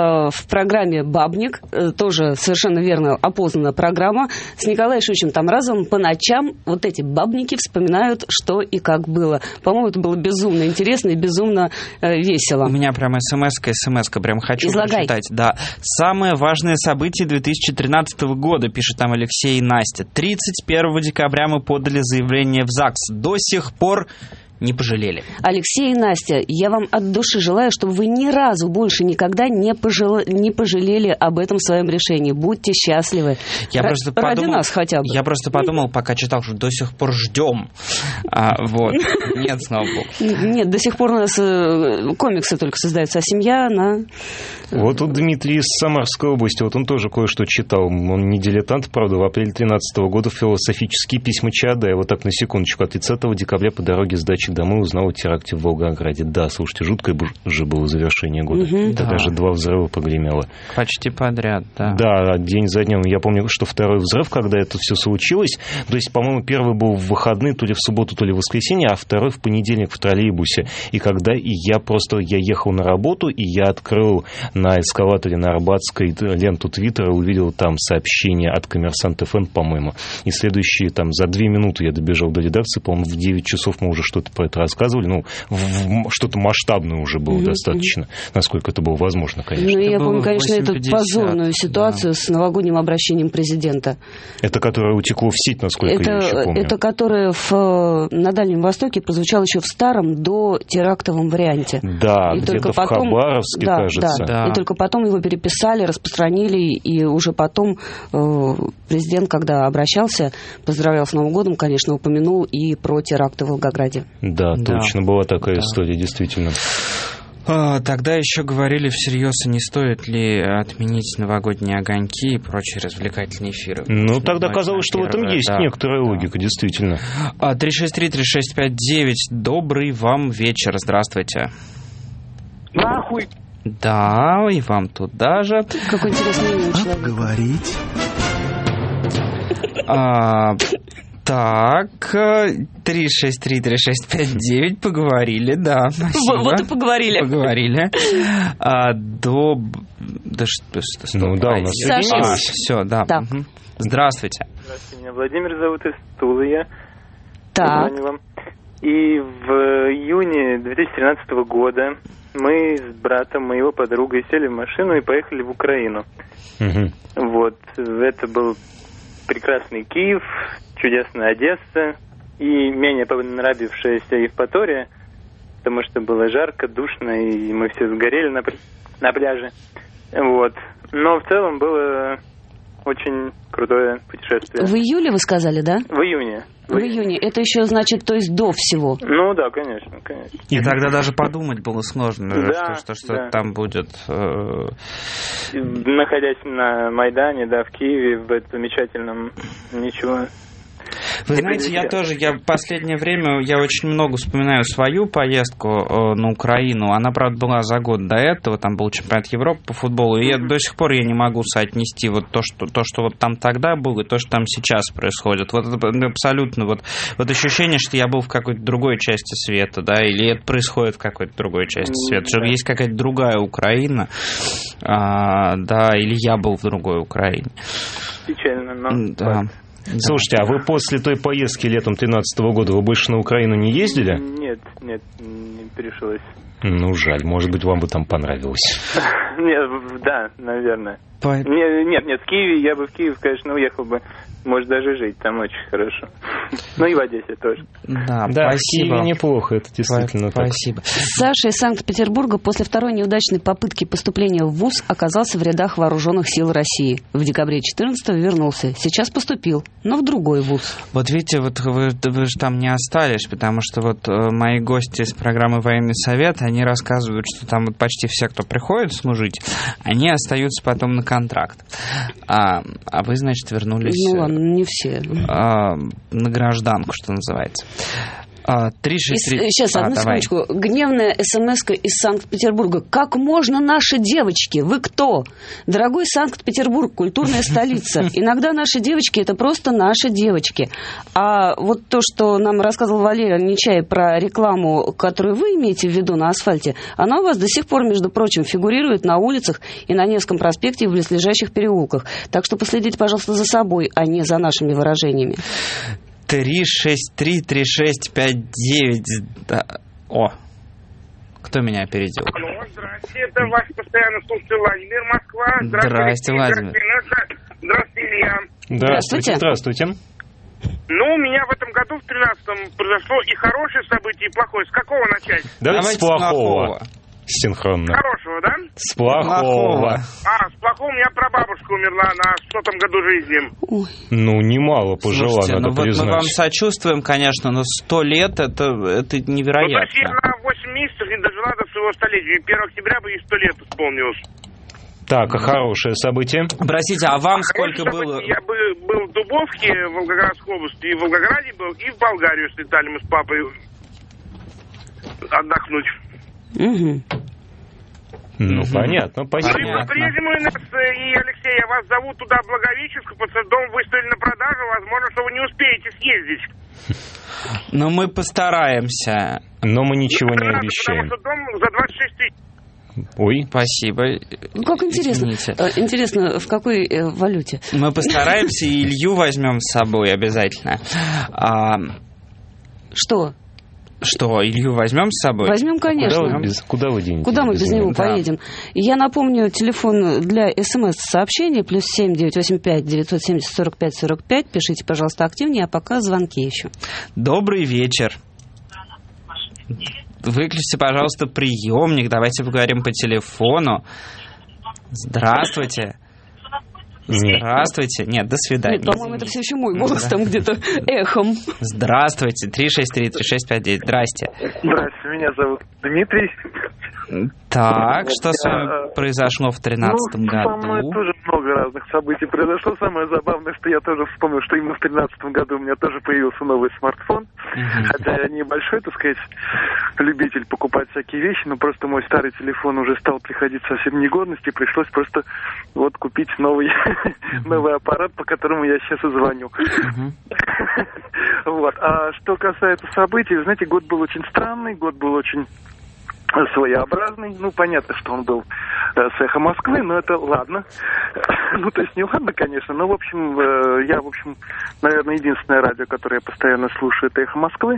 в программе «Бабник». Тоже совершенно верно опознана программа. С Николаем Шевичем Тамразовым по ночам вот эти бабники вспоминают, что и как было. По-моему, это было безумно интересно и безумно весело. У меня прям смс-ка, смс-ка, прям хочу Излагай. прочитать. Да. Самое важное событие две тысячи тринадцатого года, пишет там Алексей и Настя. тридцать первого декабря мы подали заявление в ЗАГС. До сих пор не пожалели. Алексей и Настя, я вам от души желаю, чтобы вы ни разу больше никогда не, пожал... не пожалели об этом своем решении. Будьте счастливы. Я Р... просто Ради подумал, нас хотя бы. Я просто подумал, пока читал, что до сих пор ждем. А, вот. Нет, слава богу. Нет, до сих пор у нас комиксы только создаются, а семья, она... Вот тут Дмитрий из Самарской области, вот он тоже кое-что читал. Он не дилетант, правда, в апреле тринадцатого года философические письма Чаадаева. Вот так, на секундочку, от тридцатого декабря по дороге с дачи домой узнал о теракте в Волгограде. Да, слушайте, жуткое же было завершение года. Угу. Да. Даже два взрыва прогремело. Почти подряд, да. Да, день за днем. Я помню, что второй взрыв, когда это все случилось, то есть, по-моему, первый был в выходные, то ли в субботу, то ли в воскресенье, а второй в понедельник в троллейбусе. И когда и я просто, я ехал на работу, и я открыл на эскалаторе на Арбатской ленту Твиттера, увидел там сообщение от Коммерсант ФМ, по-моему. И следующие там за две минуты я добежал до редакции, по-моему, в девять часов мы уже что-то про это рассказывали. Ну, в, в, что-то масштабное уже было mm-hmm. достаточно, насколько это было возможно, конечно. Ну, я помню, конечно, эту позорную ситуацию да. с новогодним обращением президента. Это которое утекло в сеть, насколько это, я еще помню. Это которое в, на Дальнем Востоке прозвучало еще в старом до терактовом варианте. Да, и где-то только в потом, Хабаровске, да, кажется. Да, да. И только потом его переписали, распространили, и уже потом э, президент, когда обращался, поздравлял с Новым годом, конечно, упомянул и про теракты в Волгограде. Да, да. точно, была такая да. история, действительно. Тогда еще говорили всерьез, не стоит ли отменить новогодние огоньки и прочие развлекательные эфиры. Ну, тогда казалось, что в этом есть да, некоторая логика, да. действительно. три шесть три три шесть пять девять. Добрый вам вечер, здравствуйте. Нахуй. Да, и вам туда же. Какой интересный человек. Говорить. А, так, три шесть три три шесть пять девять, поговорили, да, спасибо. Вот и поговорили. Поговорили. А, до... Да что, что, что ну да, у нас Саша. А, все, да. да. Угу. Здравствуйте. Здравствуйте, меня Владимир зовут из Тулы, я. Так. И в июне две тысячи тринадцатого года мы с братом, моего подругой сели в машину и поехали в Украину. Угу. Вот, это был прекрасный Киев, чудесная Одесса и менее понравившаяся Евпатория, потому что было жарко, душно, и мы все сгорели на, на пляже. Вот. Но в целом было очень крутое путешествие. В июле вы сказали, да? В июне. В июне. Это еще, значит, то есть до всего? Ну да, конечно, конечно. И тогда даже подумать было сложно, да, что, что, что да. там будет. Э... Находясь на Майдане, да, в Киеве, в этом замечательном, ничего... Вы знаете, я тоже, я в последнее время, я очень много вспоминаю свою поездку э, на Украину. Она, правда, была за год до этого, там был чемпионат Европы по футболу, и я, до сих пор я не могу соотнести вот то, что, то, что вот там тогда было, и то, что там сейчас происходит. Вот это абсолютно вот, вот ощущение, что я был в какой-то другой части света, да, или это происходит в какой-то другой части света, что есть какая-то другая Украина, а, да, или я был в другой Украине. Печально, но... Да. Слушайте, а вы после той поездки летом тринадцатого года вы больше на Украину не ездили? Нет, нет, не пришлось. Ну, жаль, может быть, вам бы там понравилось. Нет, да, наверное. По... Нет, нет, нет, в Киеве, я бы в Киев, конечно, уехал бы, может, даже жить, там очень хорошо. Ну и в Одессе тоже. Да, Да, спасибо. в Киеве неплохо, это действительно так. Спасибо. Саша из Санкт-Петербурга после второй неудачной попытки поступления в вуз оказался в рядах вооруженных сил России. В декабре две тысячи четырнадцатого вернулся. Сейчас поступил, но в другой вуз. Вот видите, вот вы, вы же там не остались, потому что вот э, мои гости из программы «Военный совет», они рассказывают, что там вот почти все, кто приходит служить, они остаются потом на контракт. А, а вы, значит, вернулись... Ну ладно, не все. А, на гражданку, что называется. три шесть три... Сейчас, одну а, секундочку. Гневная смс-ка из Санкт-Петербурга. Как можно, наши девочки? Вы кто? Дорогой Санкт-Петербург, культурная столица. Иногда наши девочки – это просто наши девочки. А вот то, что нам рассказывал Валерий Нечаев про рекламу, которую вы имеете в виду на асфальте, она у вас до сих пор, между прочим, фигурирует на улицах и на Невском проспекте и в близлежащих переулках. Так что последите, пожалуйста, за собой, а не за нашими выражениями. три шесть три три шесть пять девять. Да. О, кто меня опередил? Ну, здрасте, это ваш постоянный слушатель Владимир, Москва. Здравствуйте, Владимир. Здравствуйте, Илья. Здравствуйте. Здравствуйте. Ну, у меня в этом году, в тринадцатом, произошло и хорошее событие, и плохое. С какого начать? Давайте, Давайте с плохого. Синхронно. Хорошего, да? С плохого. А, с плохого у меня прабабушка умерла на сотом году жизни. Ну, немало пожила, Слушайте, надо ну вот признать. мы вам сочувствуем, конечно, но сто лет это, это невероятно. Ну, то есть я на восемь месяцев не дожила до своего столетия. первого октября бы ей сто лет исполнилось. Так, а хорошее событие? Простите, а вам Хорошее сколько было? Я бы был в Дубовке, в Волгоградской области, и в Волгограде был, и в Болгарию слетали мы с папой отдохнуть. Угу. Ну, понятно, спасибо. Ну и по-прежнему, Инесс и Алексей, я вас зову туда, в Благовещенск, потому что дом выставили на продажу, возможно, что вы не успеете съездить. Но мы постараемся. Но мы ничего не Надо, обещаем. Потому что дом за двадцать шесть тысяч. Ой. Спасибо. Ну, как интересно. Извините. Интересно, в какой э, валюте? Мы постараемся, и Илью возьмем с собой обязательно. А... Что? Что, Илью возьмем с собой? Возьмем, конечно. Куда вы, без, куда вы денете? Куда мы без, без него да. поедем? Я напомню, телефон для смс-сообщений плюс семь девятьсот восемьдесят пять девятьсот семьдесят сорок пять сорок пять. Пишите, пожалуйста, активнее, а пока звонки еще. Добрый вечер. Выключите, пожалуйста, приемник. Давайте поговорим по телефону. Здравствуйте. Здравствуйте. Нет, до свидания. Нет, по-моему, это все еще мой голос там где-то эхом. Здравствуйте. три шесть три три шесть пять девять. Здрасте. Здравствуйте, меня зовут Дмитрий. Так, что с вами произошло в тринадцатом ну, году? Со мной тоже много разных событий произошло. Самое забавное, что я тоже вспомнил, что именно в тринадцатом году у меня тоже появился новый смартфон. Uh-huh. Хотя я небольшой, так сказать, любитель покупать всякие вещи, но просто мой старый телефон уже стал приходить совсем в негодность, и пришлось просто вот купить новый, uh-huh. новый аппарат, по которому я сейчас и звоню. Uh-huh. Вот. А что касается событий, знаете, год был очень странный, год был очень своеобразный. Ну, понятно, что он был э, с «Эхо Москвы», но это ладно. Ну, то есть не ладно, конечно, но, в общем, э, я, в общем, наверное, единственное радио, которое я постоянно слушаю, это «Эхо Москвы».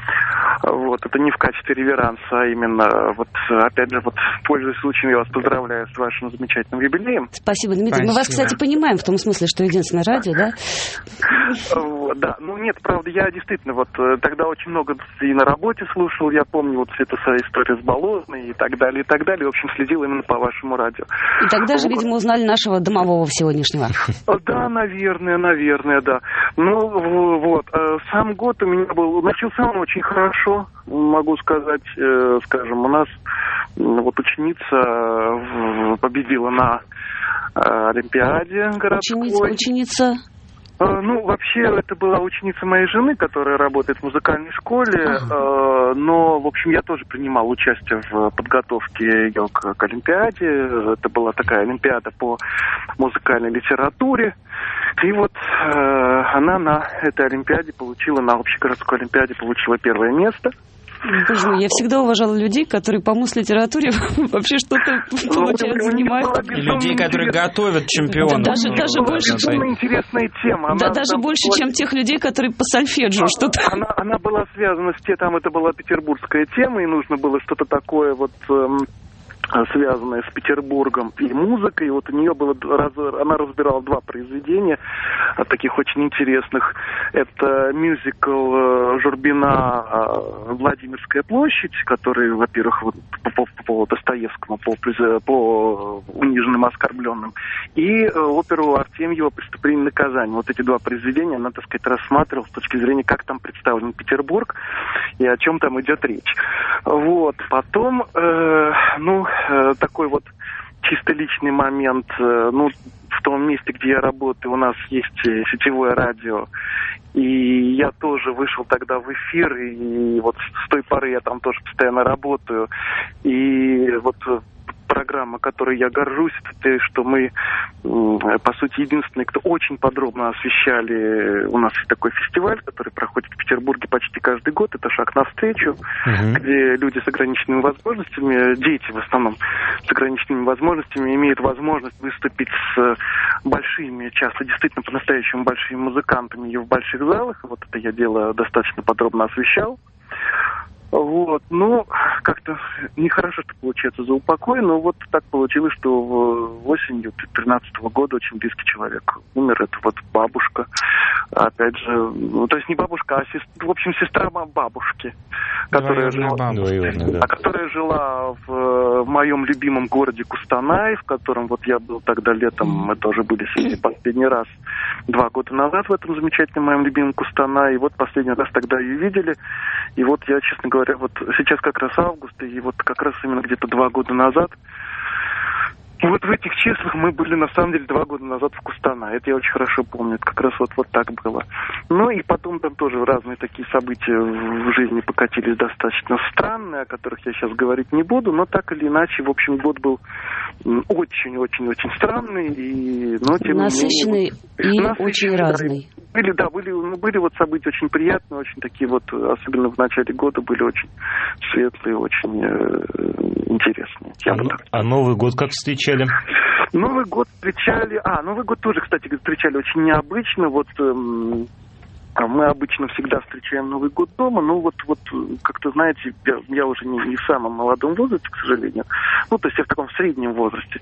Вот, это не в качестве реверанса, а именно, вот, опять же, вот, пользуясь случаем, я вас поздравляю с вашим замечательным юбилеем. Спасибо, Дмитрий. Спасибо. Мы вас, кстати, понимаем в том смысле, что единственное радио, да? Вот, да, ну нет, правда, я действительно вот тогда очень много и на работе слушал, я помню вот всю эту историю с Болотной и так далее, и так далее. В общем, следил именно по вашему радио. И тогда же, вот. Видимо, узнали нашего домового сегодняшнего. Да, наверное, наверное, да. Ну, вот, сам год у меня был, начался он очень хорошо, могу сказать, э, скажем, у нас вот ученица победила на э, Олимпиаде городской. Ученица? ученица... Ну, вообще, это была ученица моей жены, которая работает в музыкальной школе, ага. но, в общем, я тоже принимал участие в подготовке ее к, к Олимпиаде. Это была такая Олимпиада по музыкальной литературе. И вот э, она на этой Олимпиаде получила, на общегородской Олимпиаде получила первое место. Боже мой, я всегда уважала людей, которые по мус-литературе вообще что-то получают, занимают. И людей, которые готовят чемпионов. Да, даже, даже больше, чем, интересная тема. Она, да, даже больше, была... чем тех людей, которые по сольфеджио что-то. Она, она была связана с тем, там это была петербургская тема, и нужно было что-то такое вот... Эм... связанная с Петербургом и музыкой. Вот у нее было, она разбирала два произведения таких очень интересных. Это мюзикл Журбина «Владимирская площадь», который, во-первых, по, по, по Достоевскому, по, по униженным, оскорбленным, и оперу Артемьева «Преступление и наказание». Вот эти два произведения она, так сказать, рассматривала с точки зрения, как там представлен Петербург и о чем там идет речь. Вот. Потом, э, ну, э, такой вот чисто личный момент. Э, ну, в том месте, где я работаю, у нас есть сетевое радио. И я тоже вышел тогда в эфир, и вот с той поры я там тоже постоянно работаю. И вот программа, которой я горжусь, это что мы, по сути, единственные, кто очень подробно освещали. У нас есть такой фестиваль, который проходит в Петербурге почти каждый год. Это «Шаг навстречу», угу. где люди с ограниченными возможностями, дети в основном с ограниченными возможностями, имеют возможность выступить с большими, часто действительно по-настоящему большими музыкантами и в больших залах. Вот это я дело достаточно подробно освещал. Вот, ну, как-то нехорошо, что получается за упокой, но вот так получилось, что в осенью две тысячи тринадцатого года очень близкий человек умер. Это вот бабушка, опять же, ну, то есть не бабушка, а сестра, в общем, сестра бабушки, которая жила, Двоюродная, да. а которая жила в, в моем любимом городе Кустанай, в котором вот я был тогда летом, мы тоже были с последний раз два года назад в этом замечательном моем любимом Кустанай, и вот последний раз тогда ее видели, и вот я, честно говоря, вот сейчас как раз август, и вот как раз именно где-то два года назад, и вот в этих числах мы были, на самом деле, два года назад в Кустанае. Это я очень хорошо помню, это как раз вот, вот так было. Ну и потом там тоже разные такие события в жизни покатились достаточно странные, о которых я сейчас говорить не буду, но так или иначе, в общем, год был очень-очень-очень странный, и, но тем насыщенный не менее... и насыщенный, очень разный. Были, да, были, ну, были вот события очень приятные, очень такие вот, особенно в начале года, были очень светлые, очень э, интересные. А, ну, а Новый год как встречали? Новый год встречали... А, Новый год тоже, кстати, встречали очень необычно. Вот... Эм... Мы обычно всегда встречаем Новый год дома, но вот, вот как-то, знаете, я, я уже не, не в самом молодом возрасте, к сожалению, ну, то есть я в таком среднем возрасте.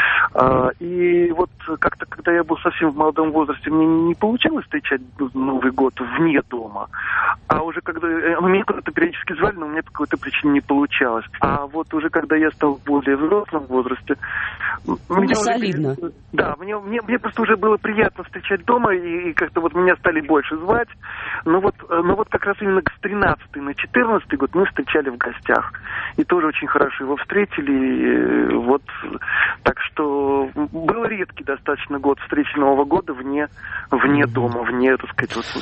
А, и вот как-то, когда я был совсем в молодом возрасте, мне не получалось встречать Новый год вне дома, а уже когда... Меня куда-то периодически звали, но у меня по какой-то причине не получалось. А вот уже когда я стал в более взрослом возрасте... Ну, мне солидно. Уже, да, мне, мне, мне просто уже было приятно встречать дома, и, и как-то вот меня стали больше звать. Но вот, но вот как раз именно с тринадцатого на четырнадцатый год мы встречали в гостях. И тоже очень хорошо его встретили. Вот, так что был редкий достаточно год встречи Нового года вне, вне дома, вне, так сказать, вот.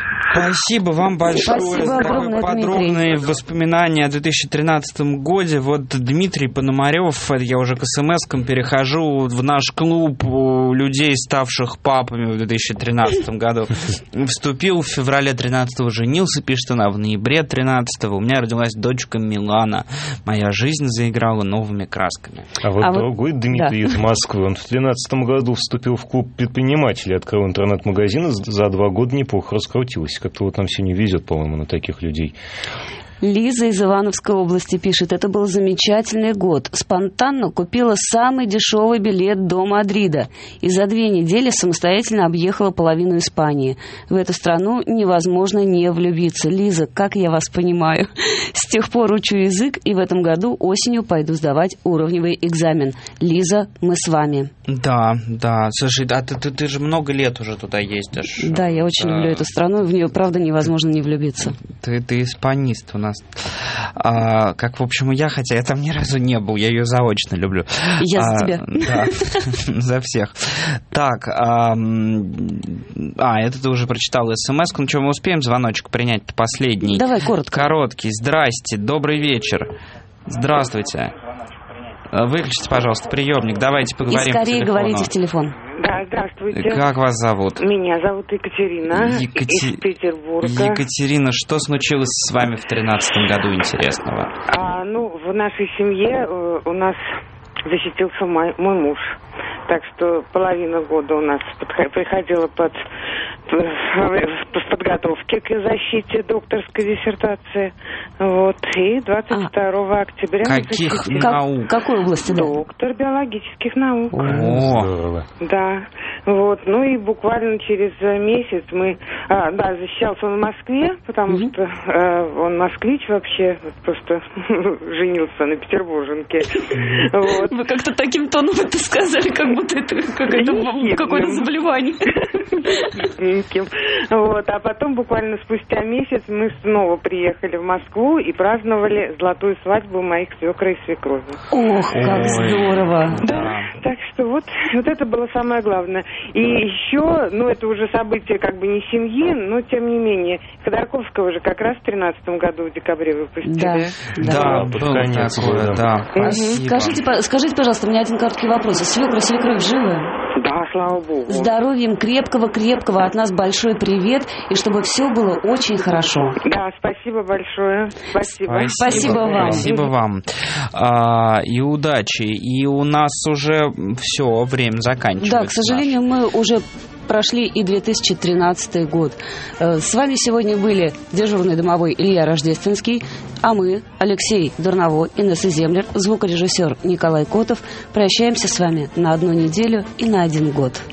Спасибо вам большое Спасибо за огромное, подробные воспоминания о две тысячи тринадцатом годе. Вот Дмитрий Пономарев, я уже к смс-кам перехожу, в наш клуб людей, ставших папами в две тысячи тринадцатом году, вступил в феврале тринадцатого, женился, пишет она, в ноябре тринадцатого у меня родилась дочка Милана. Моя жизнь заиграла новыми красками. А вот а другой вот, Дмитрий да. из Москвы, он в тринадцатом году вступил в клуб предпринимателей, открыл интернет-магазин, и за два года неплохо раскрутился. Как-то вот нам сегодня везет, по-моему, на таких людей. Лиза из Ивановской области пишет: это был замечательный год. Спонтанно купила самый дешевый билет до Мадрида и за две недели самостоятельно объехала половину Испании. В эту страну невозможно не влюбиться. Лиза, как я вас понимаю. С тех пор учу язык и в этом году осенью пойду сдавать уровневый экзамен. Лиза, мы с вами. Да, да. Слушай, а ты, ты, ты же много лет уже туда ездишь. Да, я очень да. люблю эту страну, в нее, правда, невозможно не влюбиться. Ты, ты испанист у нас. А, как, в общем, и я, хотя я там ни разу не был, я ее заочно люблю. Я за а, тебя. Да, за всех. Так, а, а, это ты уже прочитал смс-ку, ну что, мы успеем звоночек принять последний? Давай, коротко. Короткий. Здрасте, добрый вечер. Здравствуйте. Выключите, пожалуйста, приемник, давайте поговорим. И скорее говорите в телефон. Да, здравствуйте. Как вас зовут? Меня зовут Екатерина Екати... из Петербурга. Екатерина, что случилось с вами в тринадцатом году интересного? А, ну, в нашей семье э, у нас защитился мой, мой муж. Так что половина года у нас подход, приходила под в подготовке к защите докторской диссертации. Вот. И двадцать второго а. октября... Каких защитила... наук? Какой области? Да? Доктор биологических наук. О, да. Вот. Ну и буквально через месяц мы... А, да, защищался он в Москве, потому mm-hmm. что э, он москвич вообще, просто женился на петербурженке. Вот. Вы как-то таким тоном это сказали, как будто это какое-то, какое-то заболевание. Вот. А потом буквально спустя месяц мы снова приехали в Москву и праздновали золотую свадьбу моих свекра и свекрови. Ох, как здорово! Да. Так что вот, вот это было самое главное. И еще, ну это уже событие как бы не семьи, но тем не менее, Ходорковского же как раз в тринадцатом году в декабре выпустили. Да, да, да, было конец, такое, да. Угу. Скажите, скажите, пожалуйста, у меня один короткий вопрос. Свекра и свекровь живы? Да, слава богу. Здоровьем крепкого-крепкого от нас большой привет, и чтобы все было очень хорошо. Да, спасибо большое. Спасибо. Спасибо, спасибо вам. Спасибо вам. А, и удачи. И у нас уже все, время заканчивается. Да, к сожалению, мы уже прошли и две тысячи тринадцатый год. С вами сегодня были дежурный домовой Илья Рождественский, а мы, Алексей Дурново, Инесса Землер, звукорежиссер Николай Котов, прощаемся с вами на одну неделю и на один год.